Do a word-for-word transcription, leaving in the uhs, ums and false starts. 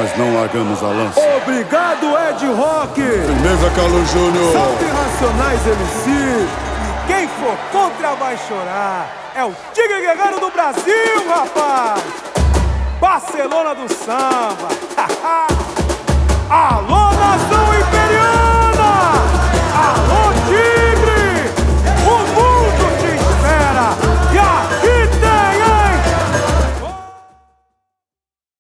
mas não largamos a lança. Obrigado, Ed Rock. Firmeza, Carlos Júnior. Salve Racionais M C. E quem for contra vai chorar. É o Tigre Guerreiro do Brasil, rapaz. Barcelona do samba. Alô, nação!